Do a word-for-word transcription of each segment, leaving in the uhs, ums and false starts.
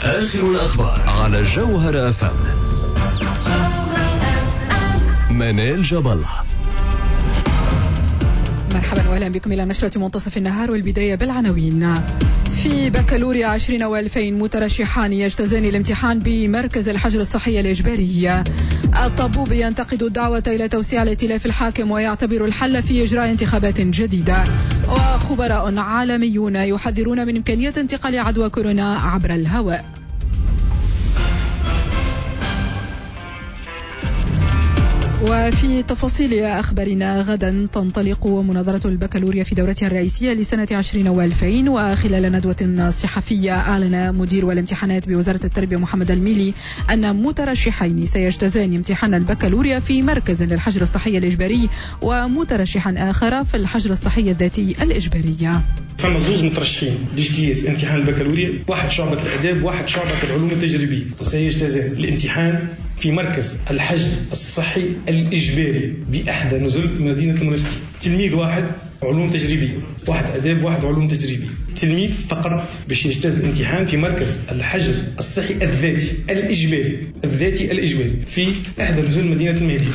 آخر الأخبار على جوهر أف أم. منال جبل. مرحبا واهلا بكم الى نشرة منتصف النهار، والبداية بالعناوين. في بكالوريا عشرين والفين مترشحان يجتازان الامتحان بمركز الحجر الصحي الإجباري. الطبوب ينتقد الدعوة إلى توسيع الائتلاف الحاكم ويعتبر الحل في إجراء انتخابات جديدة. وخبراء عالميون يحذرون من إمكانية انتقال عدوى كورونا عبر الهواء. وفي تفاصيل أخبارنا، غدا تنطلق مناظرة البكالوريا في دورتها الرئيسية لسنة عشرين والفين، وخلال ندوة صحفية أعلن مدير الامتحانات بوزارة التربية محمد الميلي أن مترشحين سيجتازان امتحان البكالوريا في مركز للحجر الصحي الإجباري، ومترشحا آخر في الحجر الصحي الذاتي الإجباري. فما زوز مترشحين لاجتياز امتحان البكالوريا، واحد شعبة الآداب وواحد شعبة العلوم التجريبية، سيجتازان الامتحان في مركز الحجر الصحي الإجباري بإحدى نزل مدينة المنستير. تلميذ واحد علوم تجريبية، واحد آداب، واحد علوم تجريبية. تلميذ فقط باش يجتاز الامتحان في مركز الحجر الصحي الذاتي الإجباري الذاتي الإجباري في إحدى نزل مدينة المهدي.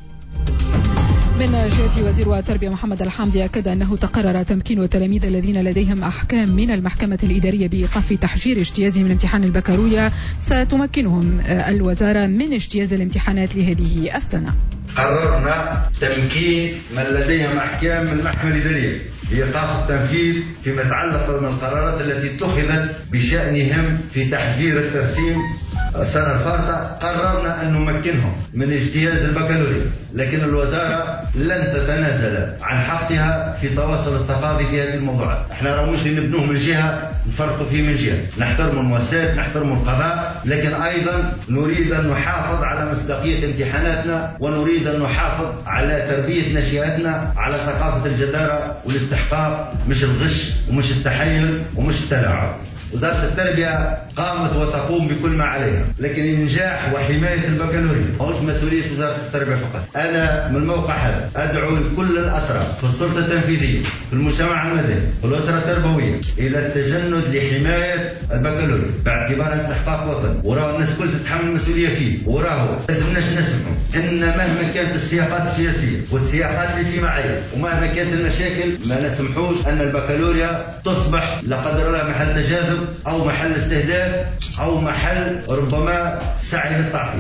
من جهة وزير التربية محمد الحامدي أكد أنه تقرر تمكين التلاميذ الذين لديهم أحكام من المحكمة الإدارية بإيقاف تحجير اجتيازهم لامتحان البكالوريا. ستمكنهم الوزارة من اجتياز الامتحانات لهذه السنة. قررنا تمكين من لديهم أحكام من المحكمة الإدارية بإيقاف التنفيذ فيما يتعلق من القرارات التي اتخذت بشأنهم في تحجير الترسيم السنة الفارطة. قررنا أن نمكنهم من اجتياز البكالوريا، لكن الوزارة لن تتنازل عن حقها في تواصل التقاضي في هذه الموضوعات. احنا راه مش نبنوه من جهة نفرطوا فيه من جهة، نحترم المؤسسات، نحترم القضاء، لكن أيضا نريد أن نحافظ على مصداقية امتحاناتنا، ونريد أن نحافظ على تربية نشئاتنا على ثقافة الجدارة والاستحقاق، مش الغش ومش التحيل ومش التلاعب. وزارة التربية قامت وتقوم بكل ما عليها، لكن النجاح وحماية البكالوريا مش مسؤولية وزارة التربية فقط. أنا من الموقع هذا أدعو لكل الأطراف في السلطة التنفيذية، في المجتمع المدني، في الأسرة التربوية، إلى التجند لحماية البكالوريا باعتبارها استحقاق وطني، وراه الناس كل تتحمل المسؤولية فيه، وراه لازمناش نسمعوا إن مهما كانت السياقات السياسية والسياقات الاجتماعية ومهما كانت المشاكل ما نسمحوش أن البكالوريا تصبح لا قدر الله محل تجاذب أو محل استهداف أو محل ربما سعي للتعطيل.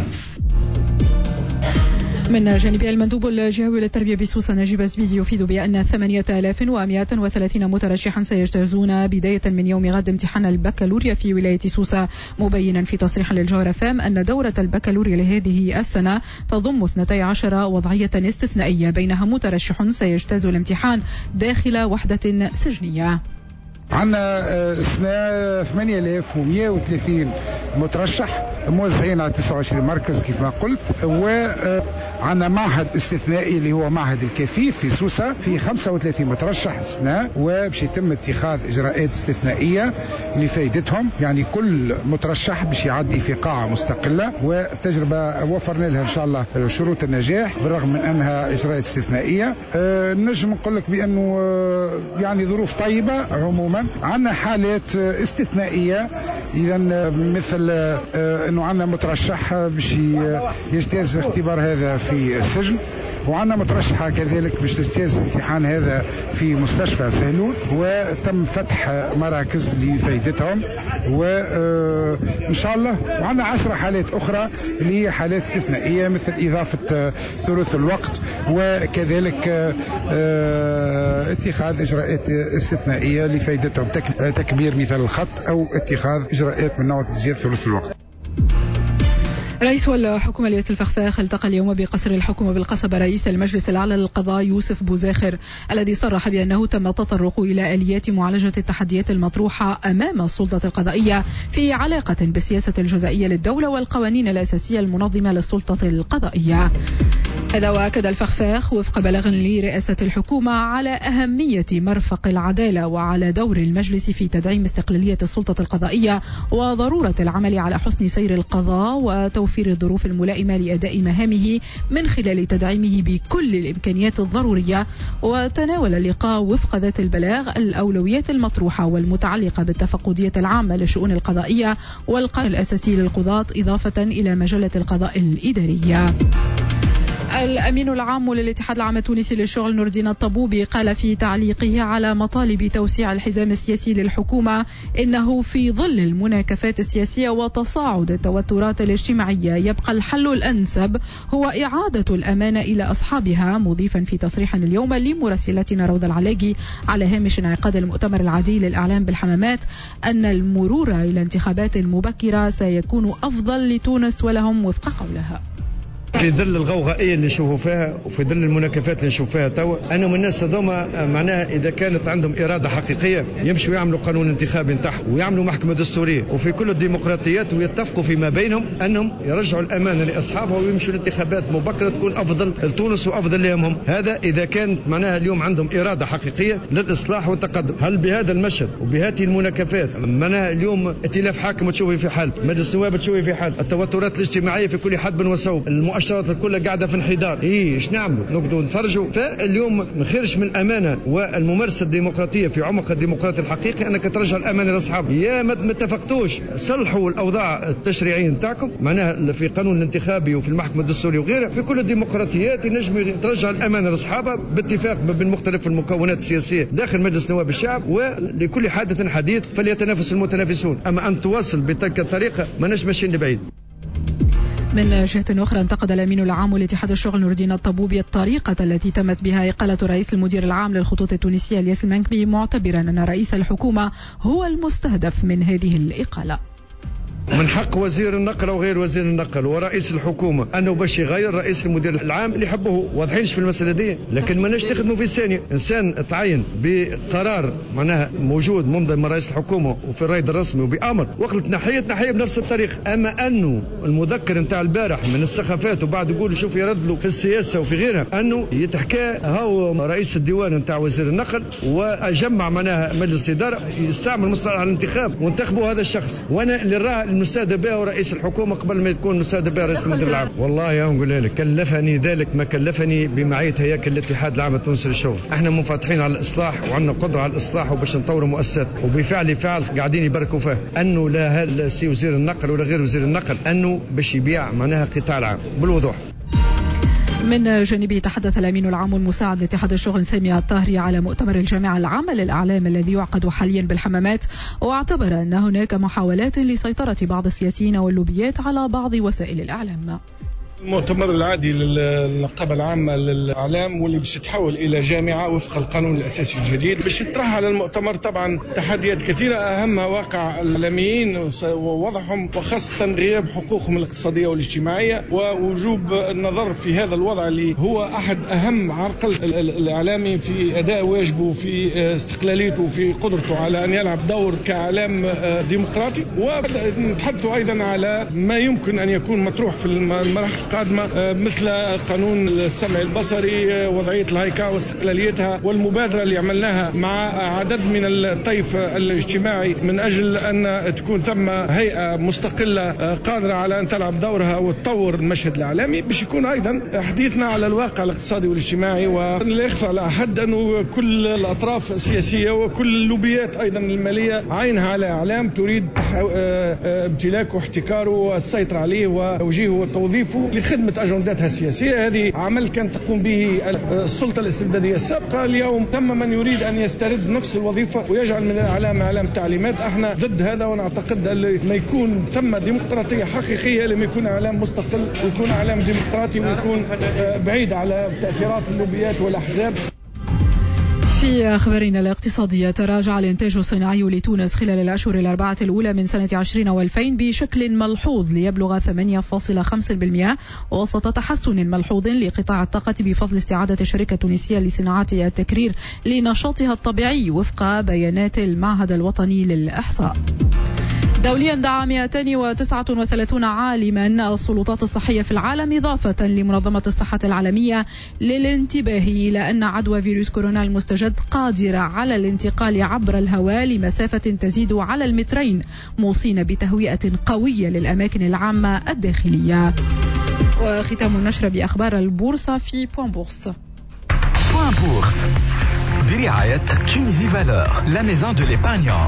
من جانبه المندوب الجهوي للتربية بسوسة نجيب الزبيدي يفيد بأن ثمانية آلاف ومئة وثلاثين مترشحا سيجتازون بداية من يوم غد امتحان البكالوريا في ولاية سوسة، مبينا في تصريح للجوهر فام أن دورة البكالوريا لهذه السنة تضم اثنتي عشر وضعية استثنائية، بينها مترشح سيجتاز الامتحان داخل وحدة سجنية. عندنا سنة ثمانية آلاف ومئة وثلاثين مترشح موزعين على تسعة وعشرين مركز كيف ما قلت، وعندنا معهد استثنائي اللي هو معهد الكفيف في سوسة في خمسة وثلاثين مترشح سنة، وباش يتم اتخاذ إجراءات استثنائية لفائدتهم. يعني كل مترشح باش يعدي في قاعة مستقلة، والتجربة وفرنا لها إن شاء الله شروط النجاح بالرغم من أنها إجراءات استثنائية. أه نجم نقول لك بأنه يعني ظروف طيبة عموما. عندنا حالات استثنائية إذا مثل أنه عندنا مترشح باش يجتاز الاختبار هذا في السجن، وعندنا مترشحة كذلك باش تجتاز الامتحان هذا في مستشفى سهلون، وتم فتح مراكز لفائدتهم وإن شاء الله. وعندنا عشرة حالات أخرى اللي هي حالات استثنائية مثل إضافة ثلث الوقت، وكذلك اتخاذ إجراءات استثنائية لفائدتهم، تكبير مثل الخط أو اتخاذ إجراءات من نوع تزيد ثلث الوقت. رئيس الحكومة الياس الفخفاخ التقى اليوم بقصر الحكومة بالقصبة رئيس المجلس الأعلى للقضاء يوسف بوزاخر، الذي صرح بأنه تم التطرق إلى آليات معالجة التحديات المطروحة أمام السلطة القضائية في علاقة بالسياسة الجزائية للدولة والقوانين الأساسية المنظمة للسلطة القضائية. هذا وأكد الفخفاخ وفق بلاغ لرئاسة الحكومة على أهمية مرفق العدالة وعلى دور المجلس في تدعيم استقلالية السلطة القضائية وضرورة العمل على حسن سير القضاء وتوفير الظروف الملائمة لأداء مهامه من خلال تدعيمه بكل الإمكانيات الضرورية. وتناول اللقاء وفق ذات البلاغ الأولويات المطروحة والمتعلقة بالتفقدية العامة للشؤون القضائية والقانون الأساسي للقضاة إضافة إلى مجلة القضاء الإدارية. الأمين العام للاتحاد العام التونسي للشغل نور الدين الطبوبي قال في تعليقه على مطالب توسيع الحزام السياسي للحكومة إنه في ظل المناكفات السياسية وتصاعد التوترات الاجتماعية يبقى الحل الأنسب هو إعادة الأمانة إلى أصحابها، مضيفا في تصريح اليوم لمراسلتنا روضة العلاقي على هامش انعقاد المؤتمر العادي للإعلام بالحمامات أن المرور إلى انتخابات مبكرة سيكون أفضل لتونس ولهم وفق قولها. في ظل الغوغائية اللي نشوفوا فيها وفي ظل المناكفات اللي نشوف فيها توا، أنا من الناس هذوما معناها إذا كانت عندهم إرادة حقيقية يمشوا يعملوا قانون انتخابي نتاعهم ويعملوا محكمة دستورية وفي كل الديمقراطيات ويتفقوا فيما بينهم أنهم يرجعوا الأمانة لأصحابها ويمشوا الانتخابات مبكرة تكون أفضل لتونس وأفضل لهم هم. هذا إذا كانت معناها اليوم عندهم إرادة حقيقية للإصلاح والتقدم. هل بهذا المشهد وبهذه المناكفات معناها اليوم ائتلاف حاكم تشوفي في حالة، مجلس نواب تشوفي في حالة، التوترات الاجتماعية في كل حدب وصوب، المؤشرات كلها قاعده في انحدار، ايه ايش نعملوا؟ نقعدوا نتفرجوا؟ فاليوم ما خيرش من الامانه والممارسه الديمقراطيه في عمق الديمقراطي الحقيقي انك ترجع الامانه لاصحابها. يا ما اتفقتوش صلحوا الاوضاع التشريعيه نتاعكم معناها في قانون الانتخابي وفي المحكمه الدستوريه وغيرها، في كل الديمقراطيات ينجم ترجع الامانه لاصحابها باتفاق بين مختلف المكونات السياسيه داخل مجلس نواب الشعب، ولكل حادث حديث فليتنافس المتنافسون. اما ان تواصل بتلك الطريقه ما نجمش ماشيين لبعيد. من جهة أخرى انتقد الأمين العام لاتحاد الشغل نور الدين الطبوبي الطريقة التي تمت بها إقالة رئيس المدير العام للخطوط التونسية الياس المنكبي، معتبرا أن رئيس الحكومة هو المستهدف من هذه الإقالة. من حق وزير النقل أو غير وزير النقل ورئيس الحكومة أنه باش يغير رئيس المدير العام اللي يحبه، واضحينش في المسألة دي، لكن ما نخدموا في ثانية. إنسان تعين بقرار معناها موجود ممضي من رئيس الحكومة وفي الرائد الرسمي وبأمر وقت تنحية تنحية بنفس الطريقة. أما أنه المذكر نتاع البارح من السخافات وبعد يقول شوف يرد له في السياسة وفي غيرها أنه يتحكى هو رئيس الديوان نتاع وزير النقل وأجمع معناها مجلس إدارة يستعمل مصطلح الانتخاب وانتخبوا هذا الشخص، وأنا اللي راه المستهدف به رئيس الحكومة قبل ما يكون مستهدف به رئيس المدير العام. والله يا نقول لك كلفني ذلك ما كلفني بمعية هياكل الاتحاد العام التونسي للشغل. احنا منفتحين على الاصلاح وعندنا قدرة على الاصلاح وباش نطوروا مؤسسات، وبفعل فعل قاعدين يبركوا فيه انه لا هل سي وزير النقل ولا غير وزير النقل انه باش يبيع معناها قطاع العام بالوضوح. من جانبه تحدث الأمين العام المساعد لاتحاد الشغل سامي الطاهري على مؤتمر الجامعة العامة للإعلام الذي يعقد حاليا بالحمامات، واعتبر أن هناك محاولات لسيطرة بعض السياسيين واللوبيات على بعض وسائل الإعلام. المؤتمر العادي للنقابة العامة للإعلام واللي باش تتحول إلى جامعة وفق القانون الأساسي الجديد، باش يطرح على المؤتمر طبعا تحديات كثيرة أهمها واقع الإعلاميين ووضعهم وخاصة غياب حقوقهم الاقتصادية والاجتماعية ووجوب النظر في هذا الوضع اللي هو أحد أهم عرقل الإعلامي في أداء واجبه في استقلاليته وفي قدرته على أن يلعب دور كإعلام ديمقراطي. ونتحدث أيضا على ما يمكن أن يكون مطروح في المراحل قادمة مثل قانون السمع البصري، وضعية الهيكا واستقلاليتها، والمبادرة اللي عملناها مع عدد من الطيف الاجتماعي من أجل أن تكون ثم هيئة مستقلة قادرة على أن تلعب دورها وتطور المشهد الإعلامي، باش يكون أيضا حديثنا على الواقع الاقتصادي والاجتماعي. ولا يخفى على أحد أنه كل الأطراف السياسية وكل اللوبيات أيضا المالية عينها على إعلام تريد امتلاكه واحتكاره والسيطرة عليه وتوجيهه وتوظيفه لخدمة أجنداتها السياسية. هذه عمل كانت تقوم به السلطة الاستبدادية السابقة. اليوم تم من يريد أن يسترد نفس الوظيفة ويجعل من الإعلام إعلام تعليمات. احنا ضد هذا ونعتقد أن ما يكون ثم ديمقراطية حقيقية لما يكون إعلام مستقل ويكون إعلام ديمقراطي ويكون بعيد على تأثيرات اللوبيات والأحزاب. في أخبارنا الاقتصادية، تراجع الإنتاج الصناعي لتونس خلال الأشهر الأربعة الأولى من سنة عشرين وألفين بشكل ملحوظ ليبلغ ثمانية فاصلة خمسة بالمئة وسط تحسن ملحوظ لقطاع الطاقة بفضل استعادة الشركة التونسية لصناعة التكرير لنشاطها الطبيعي وفق بيانات المعهد الوطني للإحصاء. دوليا دعا مئتين وتسعة وثلاثين عالما السلطات الصحية في العالم إضافة لمنظمة الصحة العالمية للانتباه إلى أن عدوى فيروس كورونا المستجد قادرة على الانتقال عبر الهواء لمسافة تزيد على المترين، موصين بتهوئة قوية للأماكن العامة الداخلية. وختام النشر بأخبار البورصة في بوان بورصة. بوان بورصة برعاية تونيزي فالور لا ميزون دو ليبارنيون.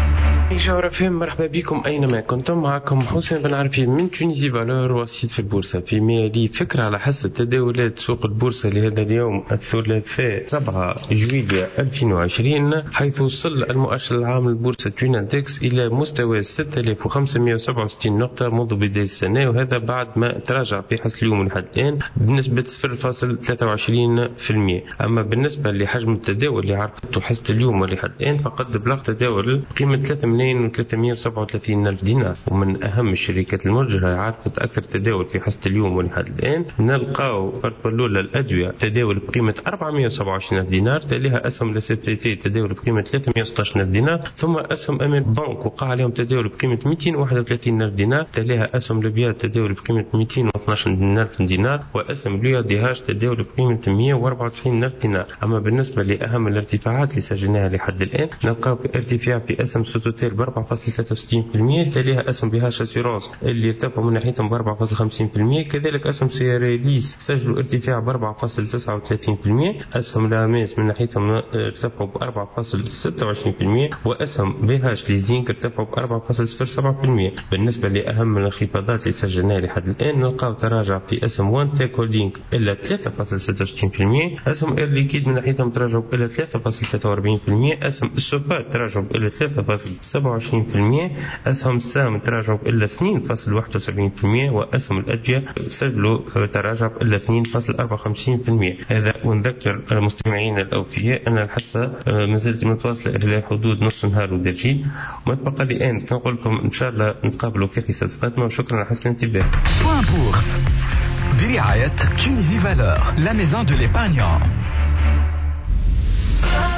إجارة فهم، مرحبا بكم أينما كنتم. معكم حسين بن عرفي من تونيزي فالور وسيط في البورصة. في مالي فكرة على حسب تداولات سوق البورصة لهذا اليوم الثلاثاء سبعة جويلية ألفين وعشرين، حيث وصل المؤشر العام للبورصة تويناندكس إلى مستوى ستة آلاف وخمسمائة وسبعة وستين نقطة منذ بداية السنة، وهذا بعد ما تراجع في حسب اليوم لحد الآن بنسبة صفر فاصلة ثلاثة وعشرين بالمئة. أما بالنسبة لحجم التداول اللي عرفته حسب اليوم ولحد الآن فقد بلغ تداول قيمة ثلاثة ملايين وثلاثمائة وسبعة وثلاثين ألف دينار. ومن أهم الشركات المتجرة عرفت أكثر تداول في حسب اليوم ولحد الآن نلقاو بارتبولولا الأدوية تداول بقيمة أربعمائة وسبعة وعشرين ألف دينار، تليها أسهم لاسيتي تداول بقيمة ثلاثمائة وستة عشر ألف دينار، ثم أسهم أمير بنك وقع عليهم تداول بقيمة مئتين وواحد وثلاثين ألف دينار، تليها أسهم لبيات تداول بقيمة مئتين واثني عشر ألف دينار، وأسهم ليا ديهاج تداول بقيمة مئة وأربعة وتسعين ألف دينار. أما بالنسبة لأهم الارتفاعات اللي سجلناها لحد الآن نلقاو في ارتفاع في أسهم سوتوتيل ب أربعة فاصلة ثلاثة وستين بالمئة، تليها أسهم بهاش أسيرونس اللي ارتفعوا من ناحيتهم ب أربعة فاصلة خمسين بالمئة، كذلك أسهم سيريليس سجلوا ارتفاع ب أربعة فاصلة تسعة وثلاثين بالمئة، أسهم لاميس من ناحيتهم ارتفعوا ب أربعة فاصلة ستة وعشرين بالمئة، وأسهم بهاش ليزينك ارتفعوا ب أربعة فاصلة صفر سبعة بالمئة. بالنسبة لأهم الانخفاضات اللي سجلناها لحد الآن نلقاو تراجع في أسهم وان تيك هولدينج إلى ثلاثة فاصلة ستة وستين بالمئة، أسهم إير ليكيد من ناحيتهم تراجعوا إلى ثلاثة فاصلة ثلاثة وأربعين بالمئة، أسهم السوبات تراجعوا إلى ثلاثة فاصلة سبعة وعشرين بالمئة، أسهم السام تراجعوا إلى اثنين فاصلة واحد وسبعين بالمئة، وأسهم الأدوية سجلوا تراجع إلى اثنين فاصلة أربعة وخمسين بالمئة. هذا ونذكر المستمعين الأوفياء أن الحصة ما زالت متواصلة إلى حدود نصف نهار ودجيل، وما تبقى لي الآن كنقول لكم إن شاء الله نتقابلوا في حصص قادمة، وشكرا على حسن الانتباه. بوان بورصة برعاية تونيزي فالور لا ميزون دو ليبارنيون.